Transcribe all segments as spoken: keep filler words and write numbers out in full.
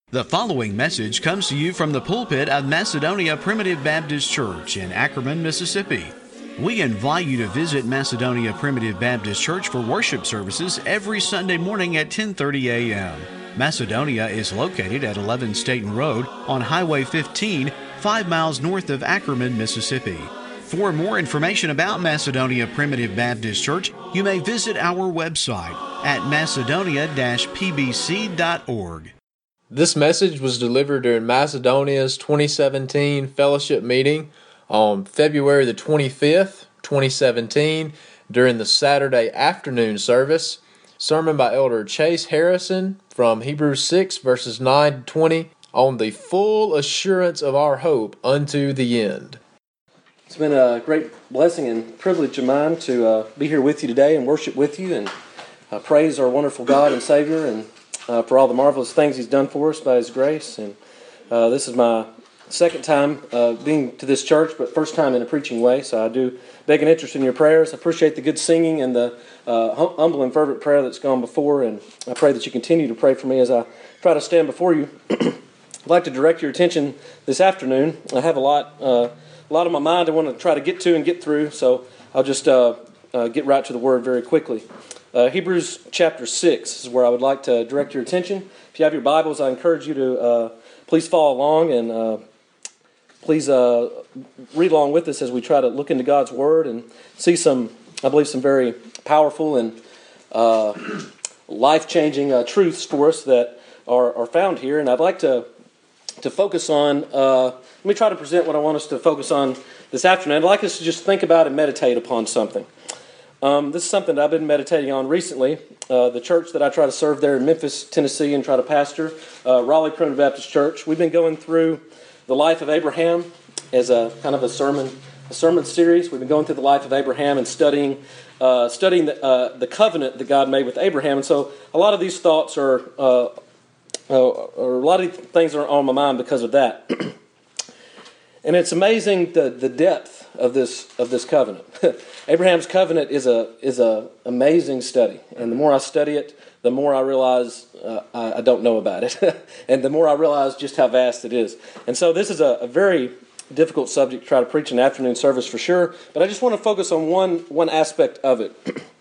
The following message comes to you from the pulpit of Macedonia Primitive Baptist Church in Ackerman, Mississippi. We invite you to visit Macedonia Primitive Baptist Church for worship services every Sunday morning at ten thirty a.m. Macedonia is located at eleven Staten Road on Highway fifteen, five miles north of Ackerman, Mississippi. For more information about Macedonia Primitive Baptist Church, you may visit our website at macedonia dash p b c dot org. This message was delivered during Macedonia's twenty seventeen fellowship meeting on February the twenty-fifth, twenty seventeen, during the Saturday afternoon service. Sermon by Elder Chase Harrison from Hebrews six, verses nine to twenty, on the full assurance of our hope unto the end. It's been a great blessing and privilege of mine to uh, be here with you today and worship with you and uh, praise our wonderful God and Savior and Uh, for all the marvelous things He's done for us by His grace. And uh, this is my second time uh, being to this church, but first time in a preaching way, so I do beg an interest in your prayers. I appreciate the good singing and the uh, humble and fervent prayer that's gone before, and I pray that you continue to pray for me as I try to stand before you. I'd like to direct your attention this afternoon. I have a lot, uh, a lot on my mind I want to try to get to and get through, so I'll just uh, uh, get right to the Word very quickly. Uh, Hebrews chapter six is where I would like to direct your attention. If you have your Bibles, I encourage you to uh, please follow along and uh, please uh, read along with us as we try to look into God's Word and see some, I believe, some very powerful and uh, life-changing uh, truths for us that are, are found here. And I'd like to to focus on, uh, let me try to present what I want us to focus on this afternoon. I'd like us to just think about and meditate upon something. Um, this is something that I've been meditating on recently. Uh, the church that I try to serve there in Memphis, Tennessee, and try to pastor, uh, Raleigh Primitive Baptist Church. We've been going through the life of Abraham as a kind of a sermon, a sermon series. We've been going through the life of Abraham and studying, uh, studying the, uh, the covenant that God made with Abraham. And so, a lot of these thoughts are, uh, uh, or a lot of things are on my mind because of that. And it's amazing the, the depth of this of this covenant. Abraham's covenant is a is a amazing study, and the more I study it, the more I realize uh, I, I don't know about it, and the more I realize just how vast it is. And so this is a, a very difficult subject to try to preach in afternoon service for sure. But I just want to focus on one one aspect of it.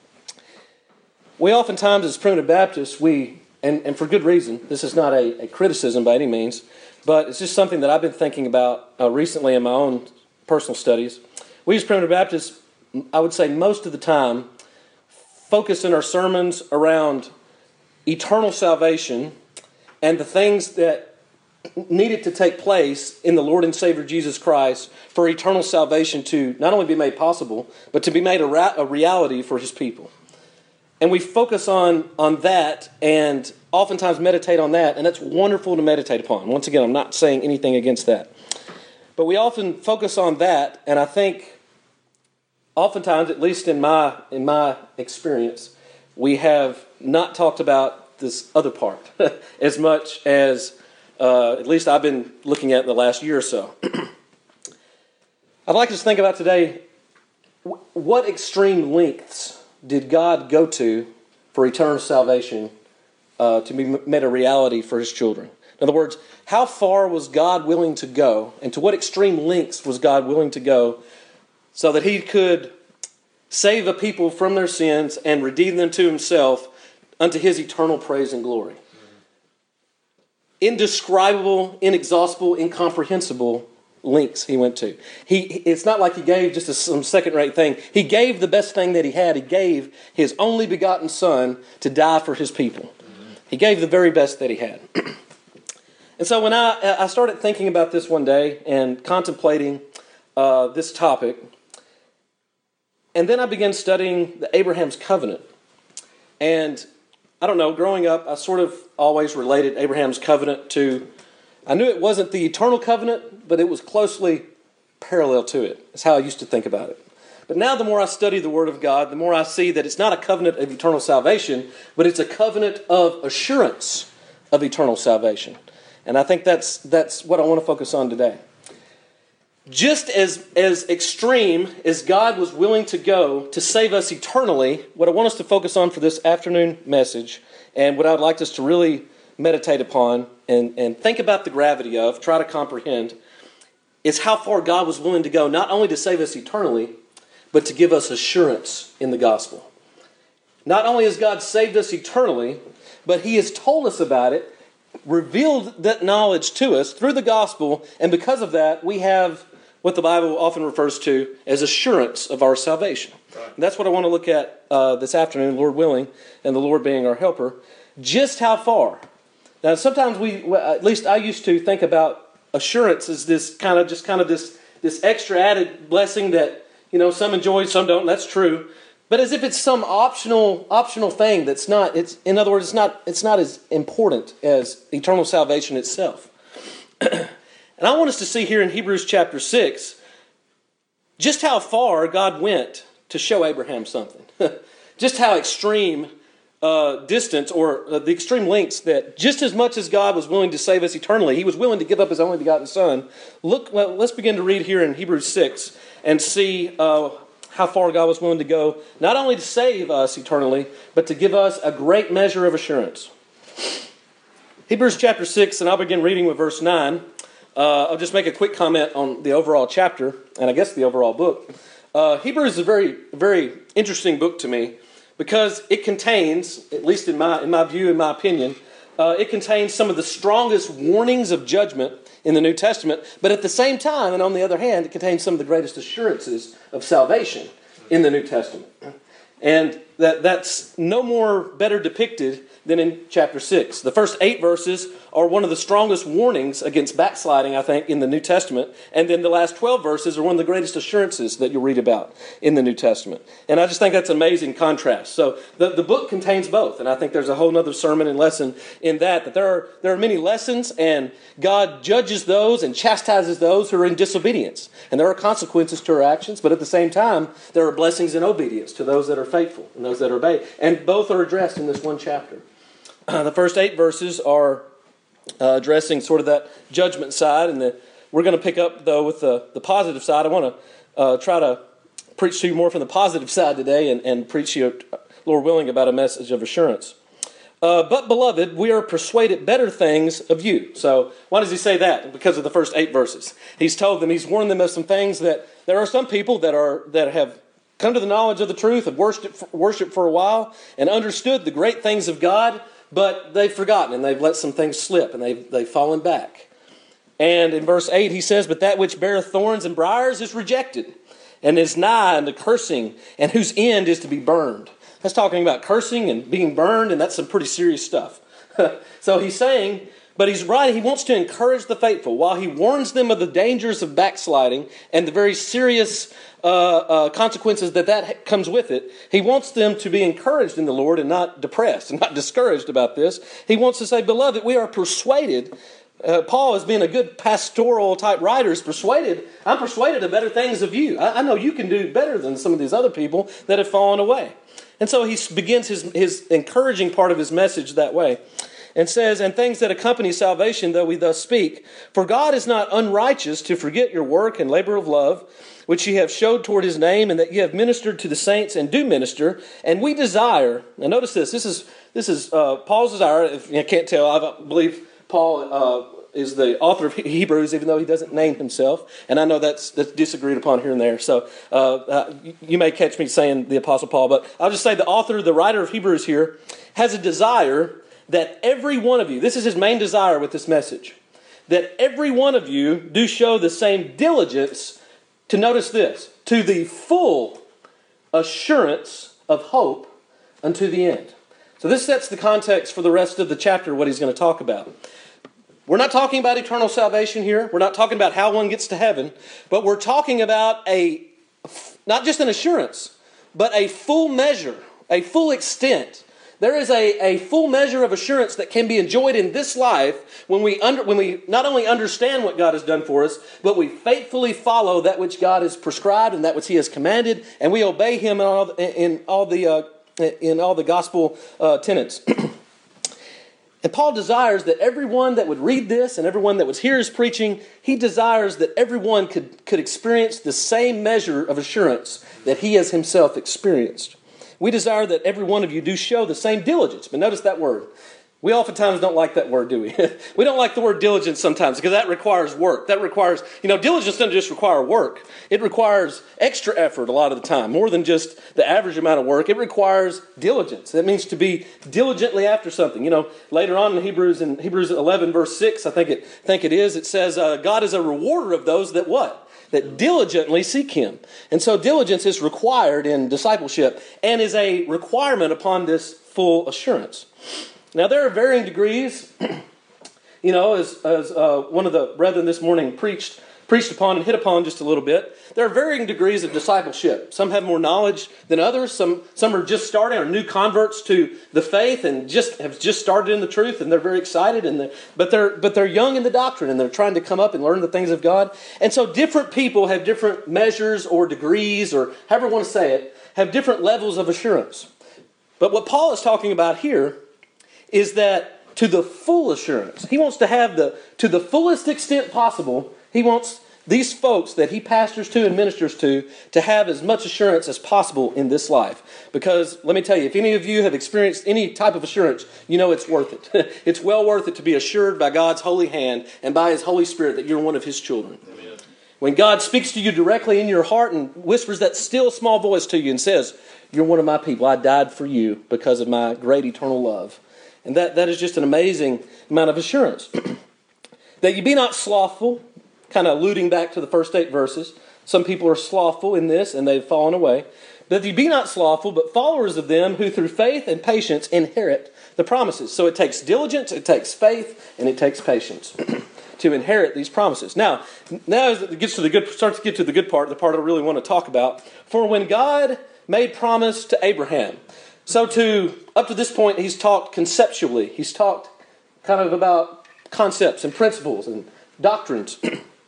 We oftentimes, as Primitive Baptists, we and, and for good reason. This is not a, a criticism by any means. But it's just something that I've been thinking about uh, recently in my own personal studies. We as Primitive Baptists, I would say most of the time, focus in our sermons around eternal salvation and the things that needed to take place in the Lord and Savior Jesus Christ for eternal salvation to not only be made possible, but to be made a, ra- a reality for His people. And we focus on, on that and oftentimes meditate on that, and that's wonderful to meditate upon. Once again, I'm not saying anything against that. But we often focus on that, and I think oftentimes, at least in my in my experience, we have not talked about this other part as much as uh, at least I've been looking at in the last year or so. I'd like us to think about today, what extreme lengths did God go to for eternal salvation uh, to be made a reality for His children? In other words, how far was God willing to go, and to what extreme lengths was God willing to go so that He could save a people from their sins and redeem them to Himself unto His eternal praise and glory? Indescribable, inexhaustible, incomprehensible lengths He went to. He, it's not like He gave just a, some second-rate thing. He gave the best thing that He had. He gave His only begotten Son to die for His people. He gave the very best that He had. And so when I, I started thinking about this one day and contemplating uh, this topic, and then I began studying the Abraham's covenant. And I don't know, growing up, I sort of always related Abraham's covenant to, I knew it wasn't the eternal covenant, but it was closely parallel to it. That's how I used to think about it. But now the more I study the Word of God, the more I see that it's not a covenant of eternal salvation, but it's a covenant of assurance of eternal salvation. And I think that's that's what I want to focus on today. Just as, as extreme as God was willing to go to save us eternally, what I want us to focus on for this afternoon message, and what I'd like us to really meditate upon and, and think about the gravity of, try to comprehend, is how far God was willing to go, not only to save us eternally, but to give us assurance in the gospel. Not only has God saved us eternally, but He has told us about it, revealed that knowledge to us through the gospel, and because of that, we have what the Bible often refers to as assurance of our salvation. Right. And that's what I want to look at uh, this afternoon, Lord willing, and the Lord being our helper. Just how far. Now, sometimes we, at least I used to think about assurance as this kind of, just kind of this, this extra added blessing that, you know, some enjoy, some don't. That's true. But as if it's some optional optional thing that's not, it's in other words, it's not it's not as important as eternal salvation itself. And I want us to see here in Hebrews chapter six just how far God went to show Abraham something. Just how extreme uh, distance or uh, the extreme lengths that just as much as God was willing to save us eternally, He was willing to give up His only begotten Son. Look, well, let's begin to read here in Hebrews six and see uh, how far God was willing to go, not only to save us eternally, but to give us a great measure of assurance. Hebrews chapter six, and I'll begin reading with verse nine. Uh, I'll just make a quick comment on the overall chapter, and I guess the overall book. Uh, Hebrews is a very, very interesting book to me because it contains, at least in my in my view, in my opinion, uh, it contains some of the strongest warnings of judgment in the New Testament, but at the same time, and on the other hand, it contains some of the greatest assurances of salvation in the New Testament. And that that's no more better depicted than in chapter six. The first eight verses are one of the strongest warnings against backsliding, I think, in the New Testament. And then the last twelve verses are one of the greatest assurances that you'll read about in the New Testament. And I just think that's an amazing contrast. So the, the book contains both. And I think there's a whole other sermon and lesson in that, that there are, there are many lessons, and God judges those and chastises those who are in disobedience. And there are consequences to our actions, but at the same time, there are blessings in obedience to those that are faithful and those that obey. And both are addressed in this one chapter. Uh, the first eight verses are uh, addressing sort of that judgment side, and the, we're going to pick up, though, with the, the positive side. I want to uh, try to preach to you more from the positive side today and, and preach to you, Lord willing, about a message of assurance. Uh, but, beloved, we are persuaded better things of you. So why does he say that? Because of the first eight verses. He's told them, he's warned them of some things that there are some people that are that have come to the knowledge of the truth, have worshipped, worshipped for a while, and understood the great things of God, but they've forgotten and they've let some things slip and they've, they've fallen back. And in verse eight he says, but that which beareth thorns and briars is rejected, and is nigh unto cursing, and whose end is to be burned. That's talking about cursing and being burned, and that's some pretty serious stuff. So he's saying, but he's right, he wants to encourage the faithful. While he warns them of the dangers of backsliding and the very serious uh, uh, consequences that that comes with it, he wants them to be encouraged in the Lord and not depressed and not discouraged about this. He wants to say, beloved, we are persuaded. Uh, Paul, as being a good pastoral type writer, is persuaded, I'm persuaded of better things of you. I, I know you can do better than some of these other people that have fallen away. And so he begins his, his encouraging part of his message that way. And says, and things that accompany salvation, though we thus speak. For God is not unrighteous to forget your work and labor of love, which ye have showed toward his name, and that ye have ministered to the saints and do minister. And we desire, now notice this, this is this is uh, Paul's desire. If you can't tell, I believe Paul uh, is the author of Hebrews, even though he doesn't name himself. And I know that's, that's disagreed upon here and there. So uh, uh, you may catch me saying the Apostle Paul, but I'll just say the author, the writer of Hebrews here, has a desire that every one of you, this is his main desire with this message, that every one of you do show the same diligence to, notice this, to the full assurance of hope unto the end. So this sets the context for the rest of the chapter, what he's going to talk about. We're not talking about eternal salvation here. We're not talking about how one gets to heaven, but we're talking about a, not just an assurance, but a full measure, a full extent. There is a, a full measure of assurance that can be enjoyed in this life when we under, when we not only understand what God has done for us, but we faithfully follow that which God has prescribed and that which He has commanded, and we obey Him in all, in all the uh, in all the gospel uh, tenets. And Paul desires that everyone that would read this and everyone that would hear his preaching, he desires that everyone could, could experience the same measure of assurance that he has himself experienced. We desire that every one of you do show the same diligence. But notice that word. We oftentimes don't like that word, do we? We don't like the word diligence sometimes because that requires work. That requires, you know, diligence doesn't just require work. It requires extra effort a lot of the time, more than just the average amount of work. It requires diligence. That means to be diligently after something. You know, later on in Hebrews, in Hebrews eleven, verse six, I think it, think it is, it says, uh, God is a rewarder of those that what? That diligently seek Him. And so diligence is required in discipleship and is a requirement upon this full assurance. Now, there are varying degrees, you know, as, as uh, one of the brethren this morning preached preached upon and hit upon just a little bit. There are varying degrees of discipleship. Some have more knowledge than others. Some some are just starting, or new converts to the faith and just have just started in the truth, and they're very excited. And they're, but they're but they're young in the doctrine, and they're trying to come up and learn the things of God. And so, different people have different measures or degrees, or however you want to say it, have different levels of assurance. But what Paul is talking about here is that to the full assurance, he wants to have the, to the fullest extent possible, he wants these folks that he pastors to and ministers to, to have as much assurance as possible in this life. Because, let me tell you, if any of you have experienced any type of assurance, you know it's worth it. It's well worth it to be assured by God's holy hand and by His Holy Spirit that you're one of His children. Amen. When God speaks to you directly in your heart and whispers that still small voice to you and says, you're one of my people, I died for you because of my great eternal love. And that, that is just an amazing amount of assurance. That you be not slothful, kind of alluding back to the first eight verses. Some people are slothful in this and they've fallen away. That you be not slothful, but followers of them who through faith and patience inherit the promises. So it takes diligence, it takes faith, and it takes patience to inherit these promises. Now, now as it gets to the good, starts to get to the good part, the part I really want to talk about. For when God made promise to Abraham. So to, up to this point, he's talked conceptually. He's talked kind of about concepts and principles and doctrines,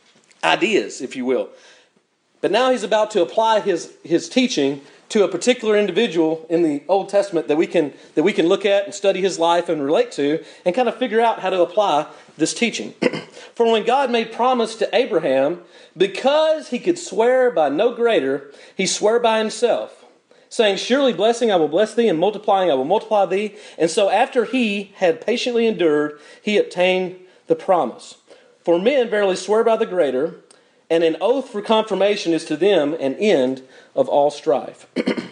ideas, if you will. But now he's about to apply his, his teaching to a particular individual in the Old Testament that we can that we can look at and study his life and relate to and kind of figure out how to apply this teaching. For when God made promise to Abraham, because he could swear by no greater, he swore by himself, saying, surely blessing I will bless thee, and multiplying I will multiply thee. And so after he had patiently endured, he obtained the promise. For men verily swear by the greater, and an oath for confirmation is to them an end of all strife.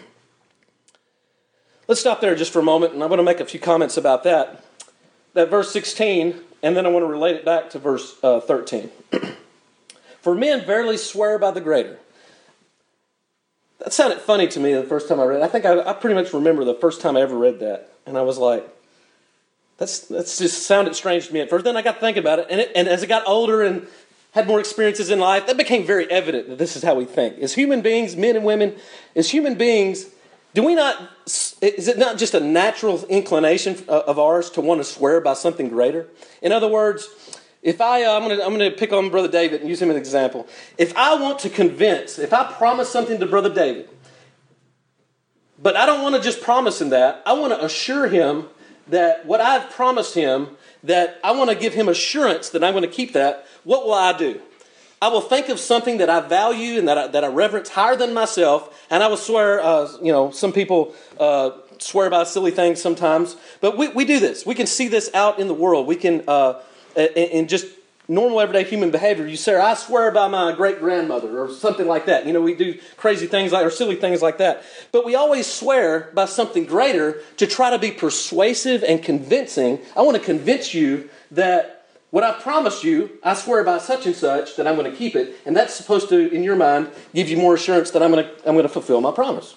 Let's stop there just for a moment, and I'm going to make a few comments about that. That verse sixteen, and then I want to relate it back to verse uh, thirteen. For men verily swear by the greater. That sounded funny to me the first time I read it. I think I, I pretty much remember the first time I ever read that. And I was like, that's that's just sounded strange to me at first. Then I got to think about it. And, it, and as I got older and had more experiences in life, that became very evident that this is how we think. As human beings, men and women, as human beings, do we not, is it not just a natural inclination of ours to want to swear by something greater? In other words, If I, uh, I'm going to I'm going to pick on Brother David and use him as an example. If I want to convince, if I promise something to Brother David, but I don't want to just promise him that, I want to assure him that what I've promised him, that I want to give him assurance that I'm going to keep that, what will I do? I will think of something that I value and that I, that I reverence higher than myself, and I will swear, uh, you know, some people uh, swear by silly things sometimes, but we, we do this. We can see this out in the world. We can... Uh, in just normal everyday human behavior, you say, I swear by my great-grandmother, or something like that. You know, we do crazy things like, or silly things like that. But we always swear by something greater to try to be persuasive and convincing. I want to convince you that what I've promised you, I swear by such and such, that I'm going to keep it. And that's supposed to, in your mind, give you more assurance that I'm going to, I'm going to fulfill my promise.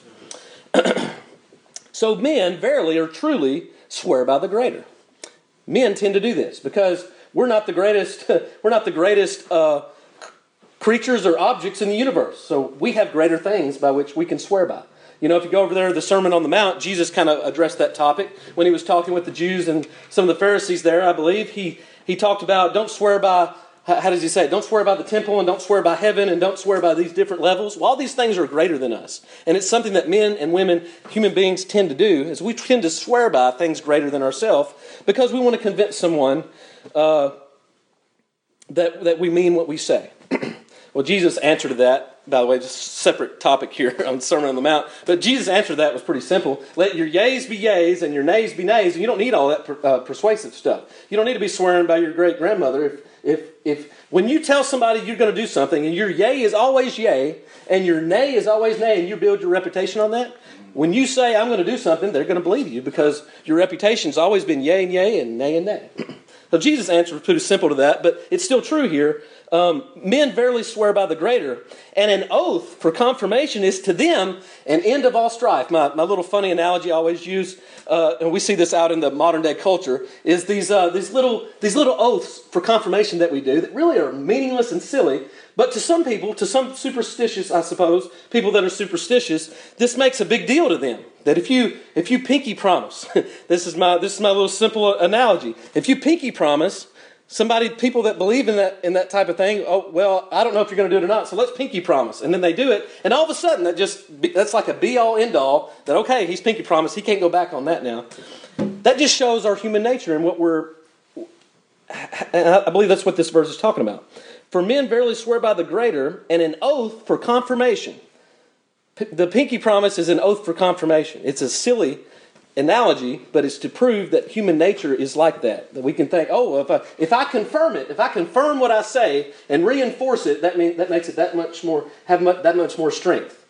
So men, verily or truly, swear by the greater. Men tend to do this because we're not the greatest. We're not the greatest uh, creatures or objects in the universe. So we have greater things by which we can swear by. You know, if you go over there, the Sermon on the Mount, Jesus kind of addressed that topic when he was talking with the Jews and some of the Pharisees there. I believe he he talked about don't swear by. How does he say it? Don't swear by the temple, and don't swear by heaven, and don't swear by these different levels. Well, all these things are greater than us. And it's something that men and women, human beings, tend to do, is we tend to swear by things greater than ourselves because we want to convince someone uh, that, that we mean what we say. Well, Jesus' answer to that, by the way, just a separate topic here on the Sermon on the Mount, but Jesus' answer to that was pretty simple. Let your yeas be yeas and your nays be nays, and you don't need all that per, uh, persuasive stuff. You don't need to be swearing by your great-grandmother. If, if, if when you tell somebody you're going to do something, and your yay is always yay, and your nay is always nay, and you build your reputation on that, when you say, I'm going to do something, they're going to believe you because your reputation's always been yay and yay and nay and nay. So Jesus' answer was pretty simple to that, but it's still true here. Um, men verily swear by the greater, and an oath for confirmation is to them an end of all strife. My, my little funny analogy I always use, uh, and we see this out in the modern day culture, is these uh, these little these little oaths for confirmation that we do that really are meaningless and silly. But to some people, to some superstitious, I suppose, people that are superstitious, this makes a big deal to them. That if you if you pinky promise, this is my this is my little simple analogy. If you pinky promise. Somebody, people that believe in that in that type of thing, oh, well, I don't know if you're going to do it or not, so let's pinky promise. And then they do it, and all of a sudden, that just that's like a be-all, end-all, that, okay, he's pinky promised, he can't go back on that now. That just shows our human nature and what we're, and I believe that's what this verse is talking about. For men verily swear by the greater, and an oath for confirmation. The pinky promise is an oath for confirmation. It's a silly analogy, but it's to prove that human nature is like that. That we can think, oh, if I if I confirm it, if I confirm what I say and reinforce it, that mean that makes it that much more have much, that much more strength.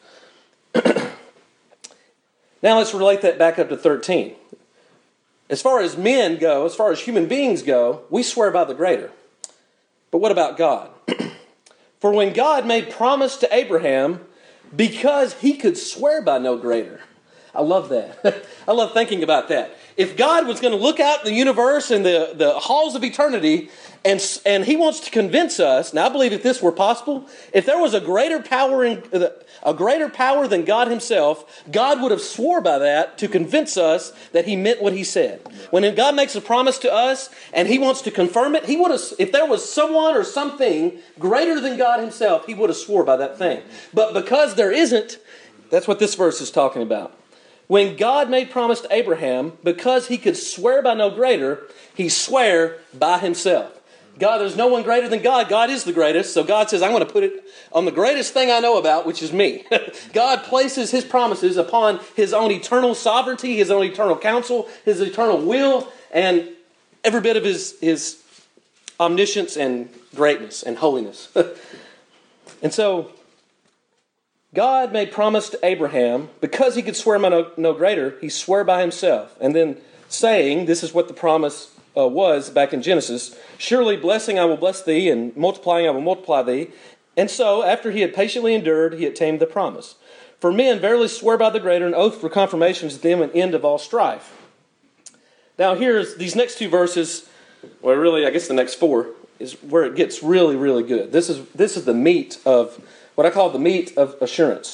Now let's relate that back up to thirteen. As far as men go, as far as human beings go, we swear by the greater. But what about God? For when God made promise to Abraham, because he could swear by no greater. I love that. I love thinking about that. If God was going to look out in the universe and the, the halls of eternity, and, and he wants to convince us, now I believe if this were possible, if there was a greater power in, a greater power than God himself, God would have swore by that to convince us that he meant what he said. When God makes a promise to us and he wants to confirm it, he would have, if there was someone or something greater than God himself, he would have swore by that thing. But because there isn't, that's what this verse is talking about. When God made promise to Abraham, because he could swear by no greater, he swore by himself. God, there's no one greater than God. God is the greatest. So God says, I'm going to put it on the greatest thing I know about, which is me. God places his promises upon his own eternal sovereignty, his own eternal counsel, his eternal will, and every bit of his, his omniscience and greatness and holiness. And so God made promise to Abraham, because he could swear by no, no greater, he swore by himself. And then saying, this is what the promise uh, was back in Genesis, surely blessing I will bless thee, and multiplying I will multiply thee. And so, after he had patiently endured, he attained the promise. For men verily swear by the greater, an oath for confirmation is to them an end of all strife. Now here's these next two verses, well really I guess the next four, is where it gets really, really good. This is this is the meat of what I call the meat of assurance.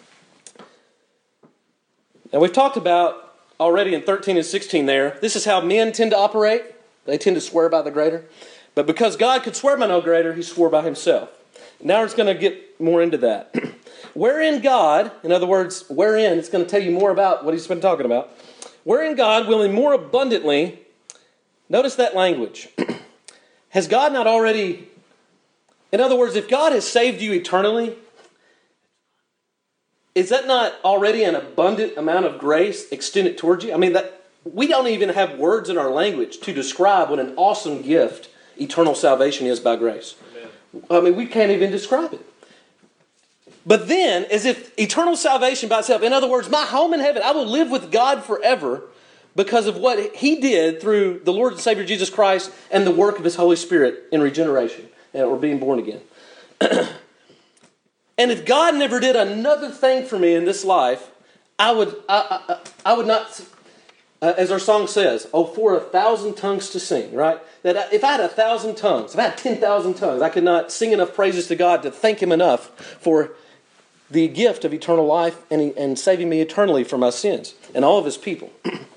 Now we've talked about already in thirteen and sixteen there, this is how men tend to operate. They tend to swear by the greater. But because God could swear by no greater, he swore by himself. Now it's going to get more into that. Wherein God, in other words, wherein, it's going to tell you more about what he's been talking about. Wherein God, willing more abundantly, notice that language. Has God not already, in other words, if God has saved you eternally, is that not already an abundant amount of grace extended towards you? I mean, that we don't even have words in our language to describe what an awesome gift eternal salvation is by grace. Amen. I mean, we can't even describe it. But then, as if eternal salvation by itself, in other words, my home in heaven, I will live with God forever because of what he did through the Lord and Savior Jesus Christ and the work of his Holy Spirit in regeneration or being born again. And if God never did another thing for me in this life, I would I, I, I would not, uh, as our song says, oh, for a thousand tongues to sing, right? That if I had a thousand tongues, if I had ten thousand tongues, I could not sing enough praises to God to thank him enough for the gift of eternal life and, he, and saving me eternally from my sins and all of his people.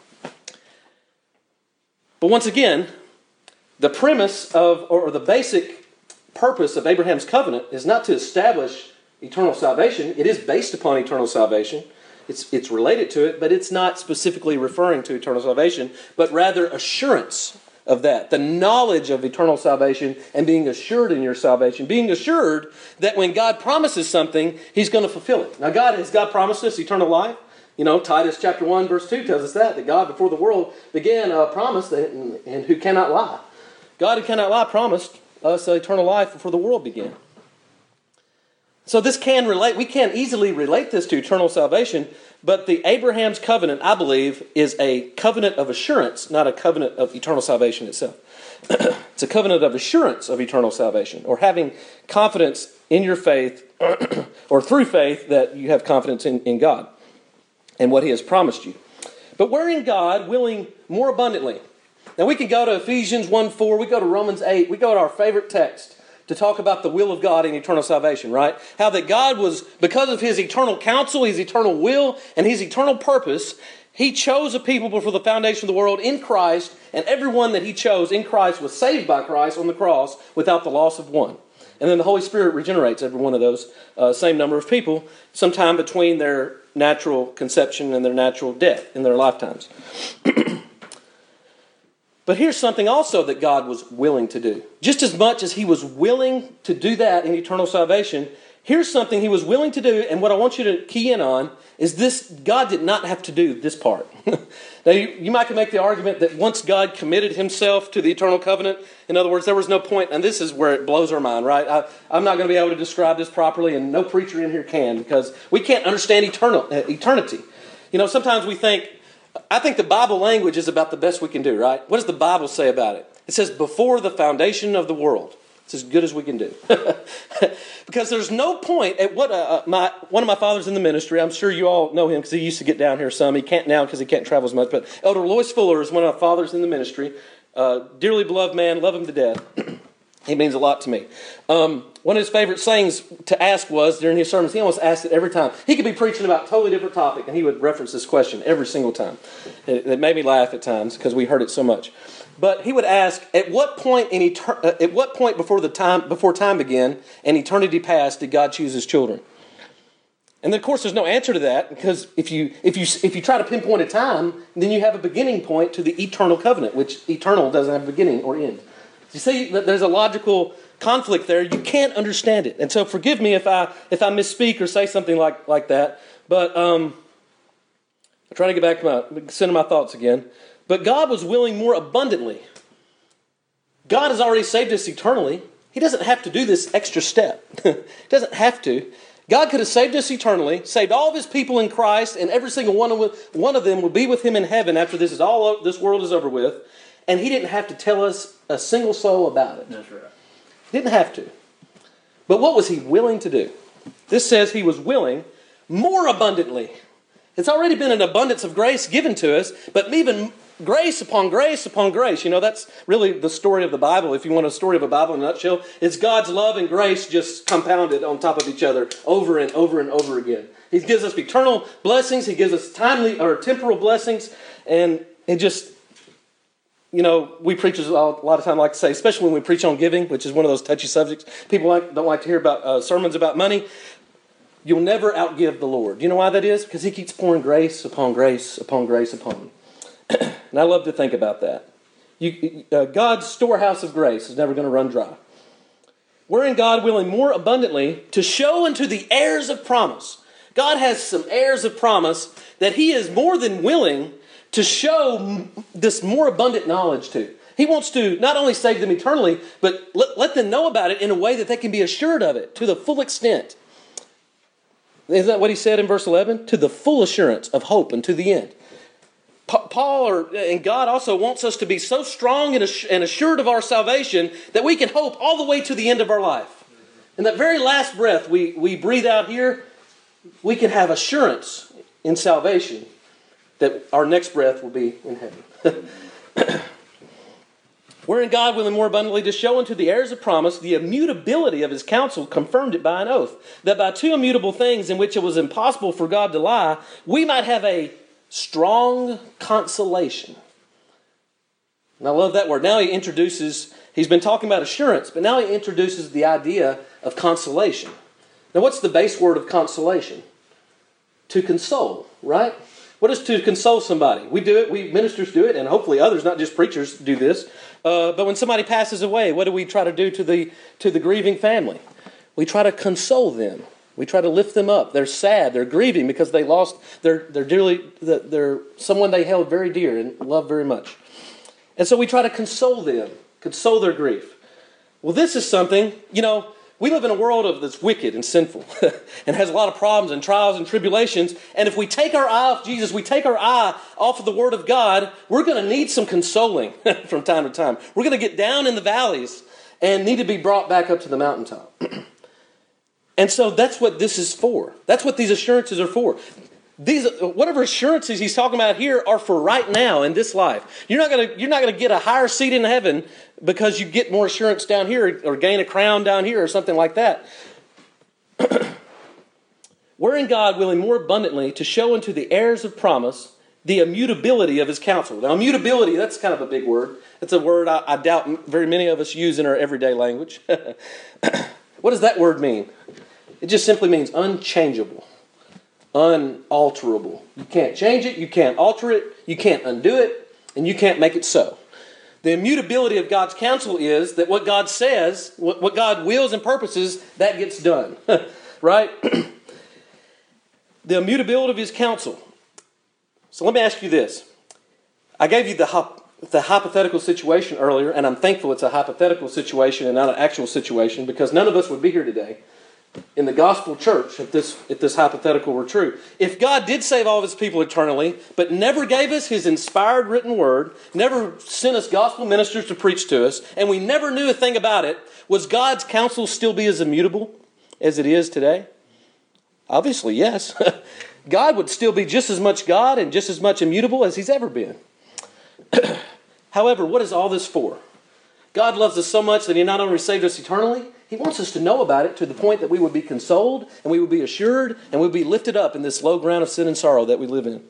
But once again, the premise of, or the basic purpose of Abraham's covenant is not to establish eternal salvation. It is based upon eternal salvation. It's, it's related to it, but it's not specifically referring to eternal salvation, but rather assurance of that. The knowledge of eternal salvation and being assured in your salvation. Being assured that when God promises something, He's going to fulfill it. Now, God has God promised us eternal life? You know, Titus chapter one, verse two tells us that, that God, before the world began, uh, promised, that, and, and who cannot lie. God who cannot lie promised us eternal life before the world began. So this can relate, we can easily relate this to eternal salvation, but the Abraham's covenant, I believe, is a covenant of assurance, not a covenant of eternal salvation itself. It's a covenant of assurance of eternal salvation, or having confidence in your faith, or through faith that you have confidence in, in God and what He has promised you. But we're in God willing more abundantly. Now we can go to Ephesians one four, we go to Romans eight, we go to our favorite text to talk about the will of God in eternal salvation, right? How that God was, because of His eternal counsel, His eternal will, and His eternal purpose, He chose a people before the foundation of the world in Christ, and everyone that He chose in Christ was saved by Christ on the cross without the loss of one. And then the Holy Spirit regenerates every one of those uh, same number of people sometime between their natural conception and their natural death in their lifetimes. But here's something also that God was willing to do. Just as much as He was willing to do that in eternal salvation, here's something He was willing to do, and what I want you to key in on is this: God did not have to do this part. Now, you, you might make the argument that once God committed Himself to the eternal covenant, in other words, there was no point, and this is where it blows our mind, right? I, I'm not going to be able to describe this properly, and no preacher in here can, because we can't understand eternal uh, eternity. You know, sometimes we think, I think the Bible language is about the best we can do, right? What does the Bible say about it? It says, before the foundation of the world. It's as good as we can do. Because there's no point at what uh, my one of my fathers in the ministry, I'm sure you all know him because he used to get down here some. He can't now because he can't travel as much. But Elder Lois Fuller is one of my fathers in the ministry. Uh, dearly beloved man, love him to death. He means a lot to me. Um, one of his favorite sayings to ask was, during his sermons, he almost asked it every time. He could be preaching about a totally different topic, and he would reference this question every single time. It, it made me laugh at times because we heard it so much. But he would ask, at what point in etern- uh, at what point before the time before time began and eternity passed did God choose His children? And then, of course, there's no answer to that, because if you if you if you try to pinpoint a time, then you have a beginning point to the eternal covenant, which eternal doesn't have a beginning or end. You see that there's a logical conflict there. You can't understand it. And so forgive me if I if I misspeak or say something like, like that. But um, I'm trying to get back to my center my thoughts again. But God was willing more abundantly. God has already saved us eternally. He doesn't have to do this extra step. He doesn't have to. God could have saved us eternally, saved all of His people in Christ, and every single one of, one of them will be with Him in heaven after this is all this world is over with. And He didn't have to tell us a single soul about it. That's right. He didn't have to. But what was He willing to do? This says He was willing more abundantly. It's already been an abundance of grace given to us, but even grace upon grace upon grace. You know, that's really the story of the Bible. If you want a story of a Bible in a nutshell, it's God's love and grace just compounded on top of each other over and over and over again. He gives us eternal blessings. He gives us timely or temporal blessings. And it just, you know, we preachers a lot of time like to say, especially when we preach on giving, which is one of those touchy subjects. People like, don't like to hear about uh, sermons about money. You'll never outgive the Lord. You know why that is? Because He keeps pouring grace upon grace upon grace upon you. And I love to think about that. You, uh, God's storehouse of grace is never going to run dry. We're in God willing more abundantly to show unto the heirs of promise. God has some heirs of promise that He is more than willing to show this more abundant knowledge to. He wants to not only save them eternally, but let, let them know about it in a way that they can be assured of it to the full extent. Isn't that what He said in verse eleven? To the full assurance of hope and to the end. Paul or, and God also wants us to be so strong and assured of our salvation that we can hope all the way to the end of our life. In that very last breath we, we breathe out here, we can have assurance in salvation that our next breath will be in heaven. We're in God willing more abundantly to show unto the heirs of promise the immutability of His counsel, confirmed it by an oath, that by two immutable things in which it was impossible for God to lie, we might have a strong consolation. And I love that word. Now he introduces, he's been talking about assurance, but now he introduces the idea of consolation. Now what's the base word of consolation? To console, right? What is to console somebody? We do it, we ministers do it, and hopefully others, not just preachers, do this. Uh, but when somebody passes away, what do we try to do to the to the grieving family? We try to console them. We try to lift them up. They're sad. They're grieving because they lost their their dearly their someone they held very dear and loved very much. And so we try to console them, console their grief. Well, this is something, you know, we live in a world of that's wicked and sinful and has a lot of problems and trials and tribulations. And if we take our eye off Jesus, we take our eye off of the Word of God, we're going to need some consoling from time to time. We're going to get down in the valleys and need to be brought back up to the mountaintop. And so that's what this is for. That's what these assurances are for. These, whatever assurances he's talking about here are for right now in this life. You're not going to, you're not going to get a higher seat in heaven because you get more assurance down here or gain a crown down here or something like that. We're in God willing more abundantly to show unto the heirs of promise the immutability of his counsel. Now, immutability, that's kind of a big word. It's a word I, I doubt very many of us use in our everyday language. What does that word mean? It just simply means unchangeable, unalterable. You can't change it, you can't alter it, you can't undo it, and you can't make it so. The immutability of God's counsel is that what God says, what, what God wills and purposes, that gets done. Right? The immutability of his counsel. So let me ask you this. I gave you the, hop, the hypothetical situation earlier, and I'm thankful it's a hypothetical situation and not an actual situation because none of us would be here today in the gospel church if this if this hypothetical were true. If God did save all of his people eternally, but never gave us his inspired written word, never sent us gospel ministers to preach to us, and we never knew a thing about it, was God's counsel still be as immutable as it is today? Obviously, yes. God would still be just as much God and just as much immutable as he's ever been. However, what is all this for? God loves us so much that he not only saved us eternally, he wants us to know about it to the point that we would be consoled and we would be assured and we would be lifted up in this low ground of sin and sorrow that we live in.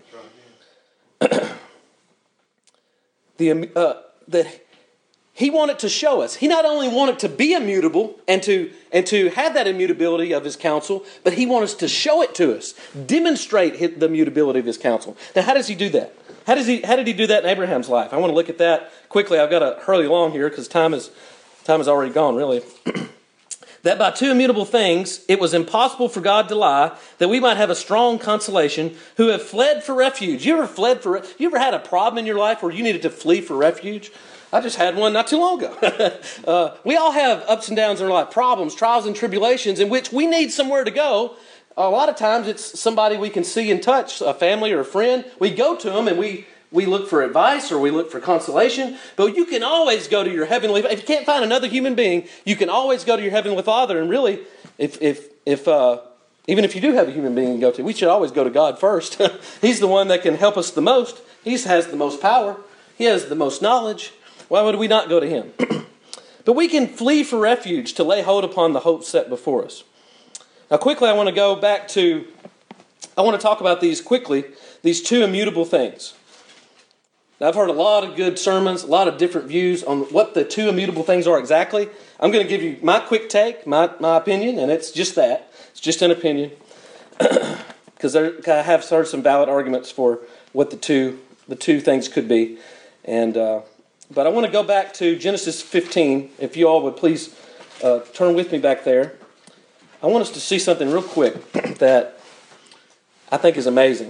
the, uh, the, he wanted to show us. He not only wanted to be immutable and to, and to have that immutability of his counsel, but he wants to show it to us, demonstrate the immutability of his counsel. Now, how does he do that? How does he? How did he do that in Abraham's life? I want to look at that quickly. I've got to hurry along here because time is time is already gone, really. That by two immutable things it was impossible for God to lie, that we might have a strong consolation, who have fled for refuge. You ever fled for? You ever had a problem in your life where you needed to flee for refuge? I just had one not too long ago. uh, we all have ups and downs in our life, problems, trials, and tribulations in which we need somewhere to go. A lot of times it's somebody we can see and touch, a family or a friend. We go to them and we, we look for advice or we look for consolation. But you can always go to your heavenly Father. If you can't find another human being, you can always go to your heavenly Father. And really, if if if uh, even if you do have a human being to go to, we should always go to God first. He's the one that can help us the most. He has the most power. He has the most knowledge. Why would we not go to him? But we can flee for refuge to lay hold upon the hope set before us. Now, quickly, I want to go back to, I want to talk about these quickly, these two immutable things. Now, I've heard a lot of good sermons, a lot of different views on what the two immutable things are exactly. I'm going to give you my quick take, my, my opinion, and it's just that. It's just an opinion. Because I have heard some valid arguments for what the two the two things could be. And uh, but I want to go back to Genesis fifteen, if you all would please uh, turn with me back there. I want us to see something real quick that I think is amazing.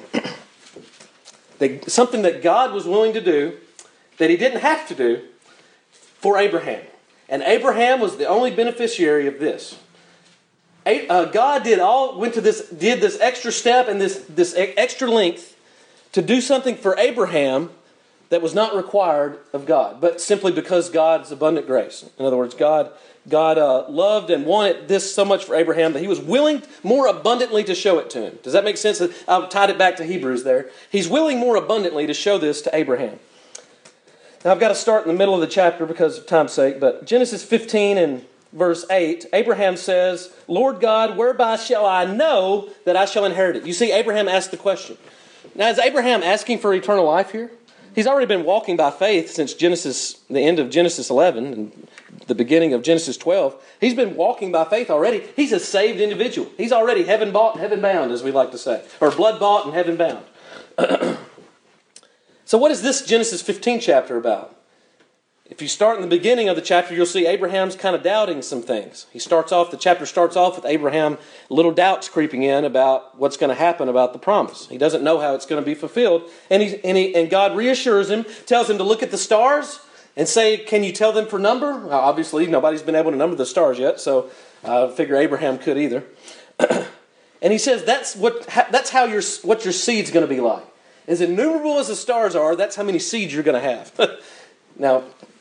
That something that God was willing to do that he didn't have to do for Abraham. And Abraham was the only beneficiary of this. Uh, God did all went to this did this extra step and this, this extra length to do something for Abraham that was not required of God, but simply because God's abundant grace. In other words, God God uh, loved and wanted this so much for Abraham that he was willing more abundantly to show it to him. Does that make sense? I've tied it back to Hebrews there. He's willing more abundantly to show this to Abraham. Now I've got to start in the middle of the chapter because of time's sake, but Genesis fifteen and verse eight, Abraham says, Lord God, whereby shall I know that I shall inherit it? You see, Abraham asked the question. Now is Abraham asking for eternal life here? He's already been walking by faith since Genesis, the end of Genesis eleven and the beginning of Genesis twelve. He's been walking by faith already. He's a saved individual. He's already heaven bought and heaven bound, as we like to say. Or blood bought and heaven bound. So what is this Genesis fifteen chapter about? If you start in the beginning of the chapter, you'll see Abraham's kind of doubting some things. He starts off, the chapter starts off with Abraham, little doubts creeping in about what's going to happen about the promise. He doesn't know how it's going to be fulfilled. And, he, and, he, and God reassures him, tells him to look at the stars and say, can you tell them for number? Well, obviously, nobody's been able to number the stars yet, so I figure Abraham could either. And he says that's what that's how your what your seed's going to be like. As innumerable as the stars are, that's how many seeds you're going to have. Now,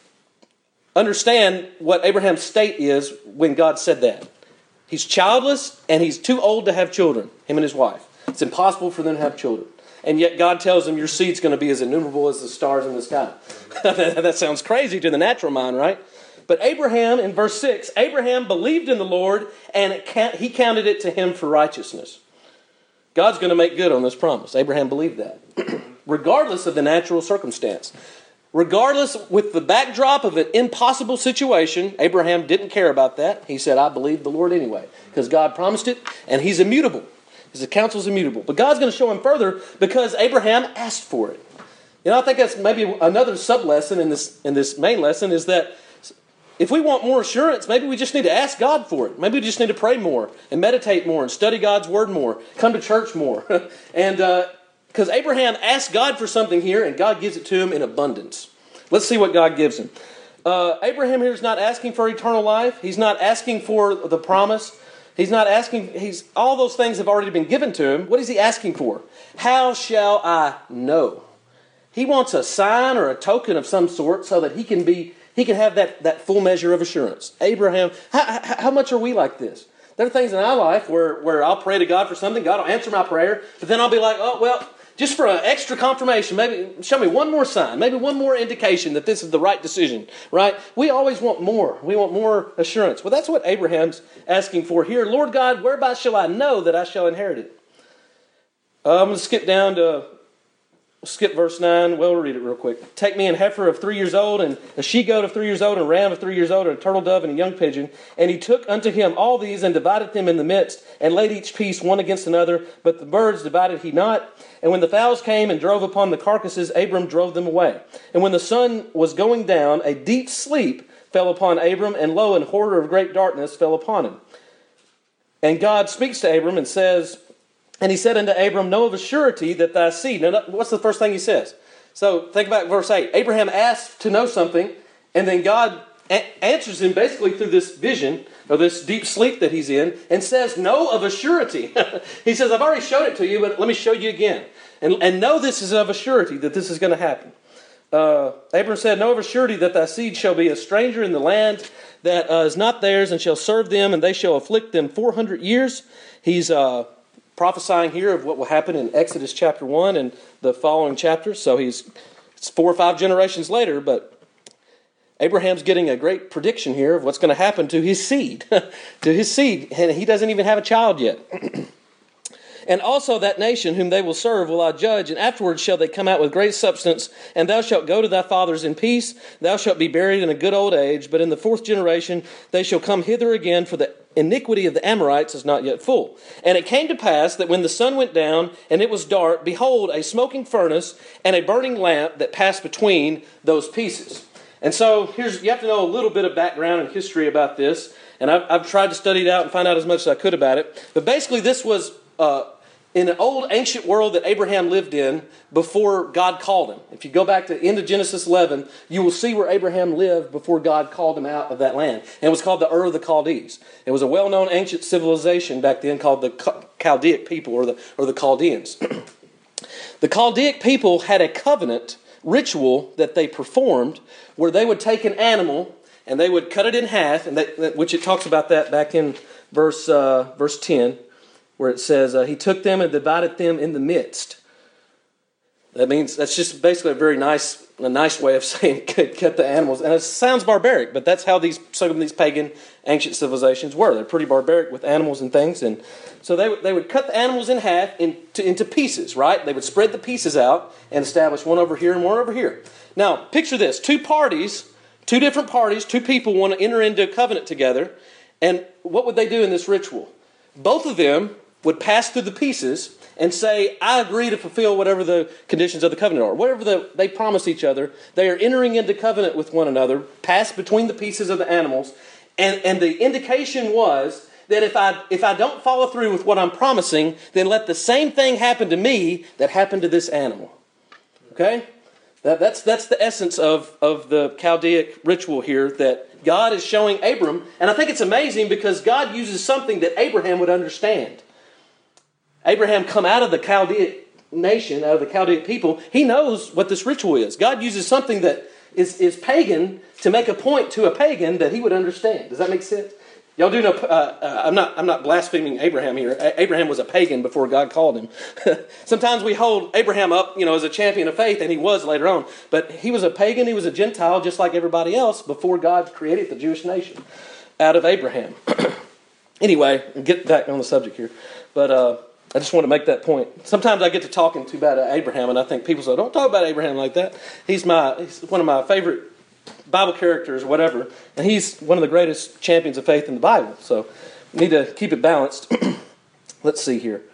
understand what Abraham's state is when God said that. He's childless and he's too old to have children, him and his wife. It's impossible for them to have children. And yet God tells him your seed's going to be as innumerable as the stars in the sky. That sounds crazy to the natural mind, right? But Abraham, in verse six, Abraham believed in the Lord and it can't, he counted it to him for righteousness. God's going to make good on this promise. Abraham believed that. Regardless of the natural circumstance. Regardless, with the backdrop of an impossible situation, Abraham didn't care about that. He said, I believe the Lord anyway. Because God promised it, and he's immutable. His counsel's immutable. But God's going to show him further because Abraham asked for it. You know, I think that's maybe another sub-lesson in this, in this main lesson is that if we want more assurance, maybe we just need to ask God for it. Maybe we just need to pray more and meditate more and study God's Word more. Come to church more. and because uh, Abraham asked God for something here and God gives it to him in abundance. Let's see what God gives him. Uh, Abraham here is not asking for eternal life. He's not asking for the promise. He's not asking, he's all those things have already been given to him. What is he asking for? How shall I know? He wants a sign or a token of some sort so that he can be He can have that, that full measure of assurance. Abraham, how, how much are we like this? There are things in our life where, where I'll pray to God for something, God will answer my prayer, but then I'll be like, oh, well, just for an extra confirmation, maybe show me one more sign, maybe one more indication that this is the right decision, right? We always want more. We want more assurance. Well, that's what Abraham's asking for here. Lord God, whereby shall I know that I shall inherit it? Uh, I'm going to skip down to... Skip verse nine. Well, we'll read it real quick. Take me an heifer of three years old, and a she-goat of three years old, and a ram of three years old, and a turtle dove, and a young pigeon. And he took unto him all these, and divided them in the midst, and laid each piece one against another. But the birds divided he not. And when the fowls came and drove upon the carcasses, Abram drove them away. And when the sun was going down, a deep sleep fell upon Abram, and lo, an horror of great darkness fell upon him. And God speaks to Abram and says... And he said unto Abram, know of a surety that thy seed... Now, what's the first thing he says? So, think about verse eight. Abraham asked to know something, and then God a- answers him basically through this vision, or this deep sleep that he's in, and says, know of a surety. He says, I've already showed it to you, but let me show you again. And, and know this is of a surety that this is going to happen. Uh, Abram said, know of a surety that thy seed shall be a stranger in the land that uh, is not theirs, and shall serve them, and they shall afflict them four hundred years. He's... Uh, prophesying here of what will happen in Exodus chapter one and the following chapters. So he's it's four or five generations later, but Abraham's getting a great prediction here of what's going to happen to his seed, to his seed, and he doesn't even have a child yet. And also that nation whom they will serve will I judge, and afterwards shall they come out with great substance, and thou shalt go to thy fathers in peace, thou shalt be buried in a good old age, but in the fourth generation they shall come hither again, for the iniquity of the Amorites is not yet full. And it came to pass that when the sun went down, and it was dark, behold, a smoking furnace, and a burning lamp that passed between those pieces. And so here's you have to know a little bit of background and history about this, and I've, I've tried to study it out and find out as much as I could about it. But basically this was... Uh, in an old ancient world that Abraham lived in before God called him. If you go back to the end of Genesis eleven, you will see where Abraham lived before God called him out of that land. And it was called the Ur of the Chaldees. It was a well-known ancient civilization back then called the Chaldaic people or the, or the Chaldeans. The Chaldaic people had a covenant ritual that they performed where they would take an animal and they would cut it in half, and they, which it talks about that back in verse uh, verse ten. Where it says, uh, he took them and divided them in the midst. That means, that's just basically a very nice a nice way of saying cut the animals. And it sounds barbaric, but that's how these some of these pagan ancient civilizations were. They're pretty barbaric with animals and things. And so they, they would cut the animals in half into, into pieces, right? They would spread the pieces out and establish one over here and one over here. Now, picture this. Two parties, two different parties, two people want to enter into a covenant together. And what would they do in this ritual? Both of them would pass through the pieces, and say, I agree to fulfill whatever the conditions of the covenant are. Whatever the, they promise each other, they are entering into covenant with one another, passed between the pieces of the animals. And, and the indication was that if I, if I don't follow through with what I'm promising, then let the same thing happen to me that happened to this animal. Okay? That, that's, that's the essence of, of the Chaldaic ritual here that God is showing Abram. And I think it's amazing because God uses something that Abraham would understand. Abraham come out of the Chaldaic nation, out of the Chaldaic people. He knows what this ritual is. God uses something that is, is pagan to make a point to a pagan that he would understand. Does that make sense? Y'all do know, uh, uh, I'm not I'm not blaspheming Abraham here. A- Abraham was a pagan before God called him. Sometimes we hold Abraham up, you know, as a champion of faith, and he was later on. But he was a pagan, he was a Gentile, just like everybody else, before God created the Jewish nation out of Abraham. Anyway, get back on the subject here. But uh, I just want to make that point. Sometimes I get to talking too bad at Abraham, and I think people say, don't talk about Abraham like that. He's my he's one of my favorite Bible characters or whatever, and he's one of the greatest champions of faith in the Bible. So we need to keep it balanced. Let's see here.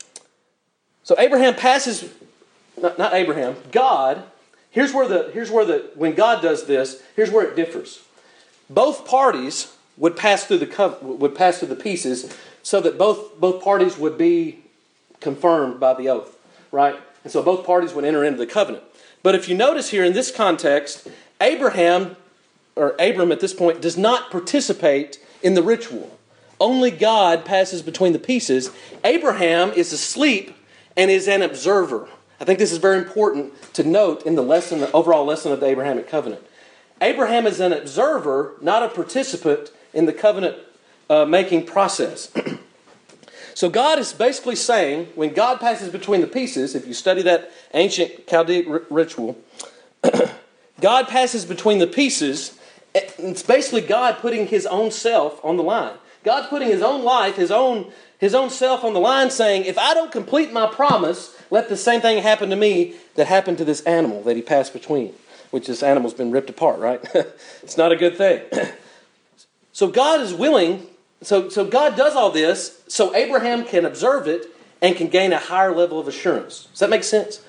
So Abraham passes, not, not Abraham, God. Here's where the here's where the when God does this, here's where it differs. Both parties would pass through the would pass through the pieces, so that both both parties would be confirmed by the oath, right? And so both parties would enter into the covenant. But if you notice here in this context, Abraham, or Abram at this point, does not participate in the ritual. Only God passes between the pieces. Abraham is asleep and is an observer. I think this is very important to note in the lesson, the overall lesson of the Abrahamic covenant. Abraham is an observer, not a participant in the covenant uh, making process. So God is basically saying, when God passes between the pieces, if you study that ancient Chaldaic r- ritual, God passes between the pieces. It's basically God putting his own self on the line. God's putting his own life, his own, his own self on the line, saying, if I don't complete my promise, let the same thing happen to me that happened to this animal that he passed between, which this animal's been ripped apart, right? It's not a good thing. So God is willing, so, so God does all this so Abraham can observe it and can gain a higher level of assurance. Does that make sense?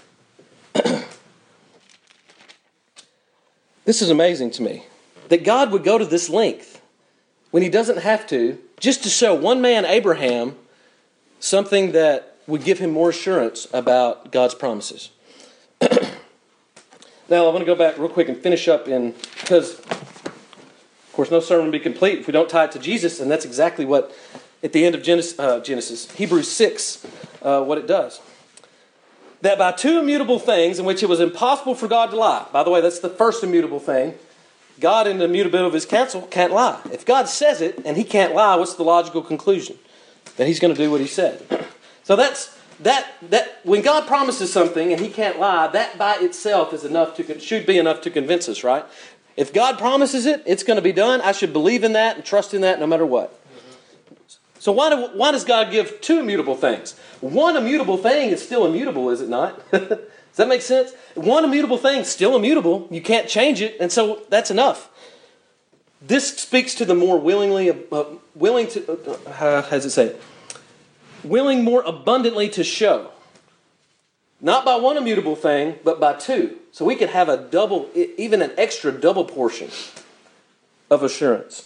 This is amazing to me, that God would go to this length when he doesn't have to, just to show one man, Abraham, something that would give him more assurance about God's promises. Now, I want to go back real quick and finish up in, because, of course, no sermon would be complete if we don't tie it to Jesus, and that's exactly what, at the end of Genesis, uh, Genesis Hebrews six, uh, what it does. That by two immutable things in which it was impossible for God to lie. By the way, that's the first immutable thing. God, in the immutability of his counsel, can't lie. If God says it and he can't lie, what's the logical conclusion? That he's going to do what he said. So that's that. That when God promises something and he can't lie, that by itself is enough to should be enough to convince us, right? If God promises it, it's going to be done. I should believe in that and trust in that no matter what. So why, do, why does God give two immutable things? One immutable thing is still immutable, is it not? Does that make sense? One immutable thing is still immutable. You can't change it, and so that's enough. This speaks to the more willingly, uh, willing to, uh, how does it say it? Willing more abundantly to show. Not by one immutable thing, but by two. So we could have a double, even an extra double portion of assurance.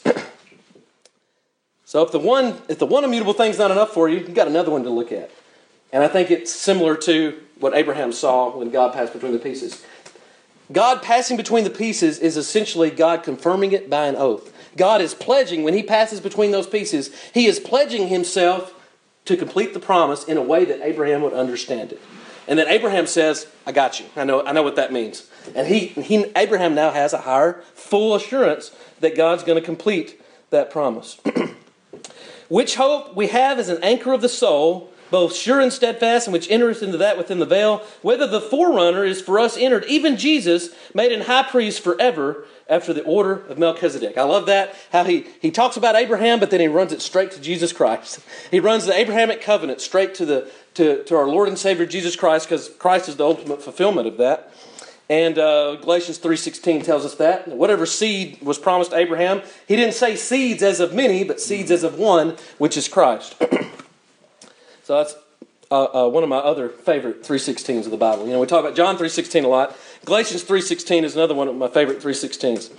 So if the one if the one immutable thing's not enough for you, you've got another one to look at. And I think it's similar to what Abraham saw when God passed between the pieces. God passing between the pieces is essentially God confirming it by an oath. God is pledging, when he passes between those pieces, he is pledging himself to complete the promise in a way that Abraham would understand it. And then Abraham says, I got you. I know, I know what that means. And he, he Abraham now has a higher, full assurance that God's going to complete that promise. Which hope we have as an anchor of the soul, both sure and steadfast, and which entereth into that within the veil, whether the forerunner is for us entered, even Jesus, made an high priest forever, after the order of Melchizedek. I love that, how he, he talks about Abraham, but then he runs it straight to Jesus Christ. He runs the Abrahamic covenant straight to the to, to our Lord and Savior Jesus Christ, because Christ is the ultimate fulfillment of that. And uh, Galatians three sixteen tells us that. Whatever seed was promised to Abraham, he didn't say seeds as of many, but seeds as of one, which is Christ. So that's uh, uh, one of my other favorite three sixteens of the Bible. You know, we talk about John three sixteen a lot. Galatians three sixteen is another one of my favorite three sixteens.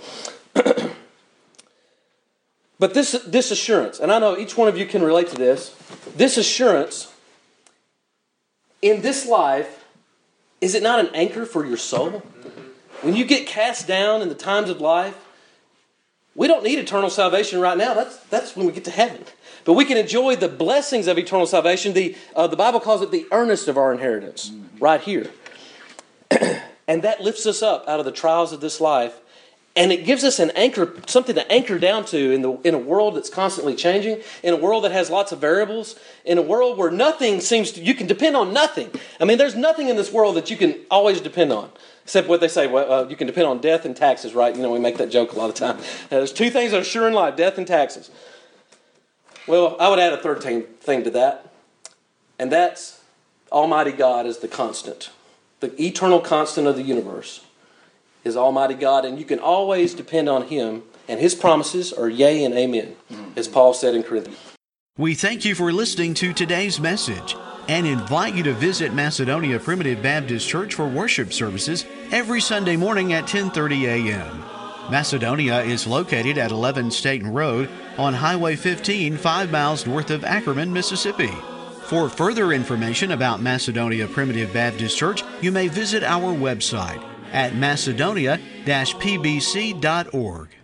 But this this assurance, and I know each one of you can relate to this, this assurance in this life, is it not an anchor for your soul? When you get cast down in the times of life, we don't need eternal salvation right now. That's that's when we get to heaven. But we can enjoy the blessings of eternal salvation. The uh, the Bible calls it the earnest of our inheritance, right here. And that lifts us up out of the trials of this life. And it gives us an anchor, something to anchor down to in the in a world that's constantly changing, in a world that has lots of variables, in a world where nothing seems to, you can depend on nothing. I mean, there's nothing in this world that you can always depend on, except what they say, well, uh, you can depend on death and taxes, right? You know, we make that joke a lot of the time. Uh, there's two things that are sure in life, death and taxes. Well, I would add a third thing to that, and that's Almighty God is the constant, the eternal constant of the universe. Is Almighty God, and you can always depend on Him, and His promises are yea and amen, as Paul said in Corinthians. We thank you for listening to today's message and invite you to visit Macedonia Primitive Baptist Church for worship services every Sunday morning at ten thirty a.m. Macedonia is located at eleven Staten Road on Highway fifteen, five miles north of Ackerman, Mississippi. For further information about Macedonia Primitive Baptist Church, you may visit our website at macedonia dash p b c dot org.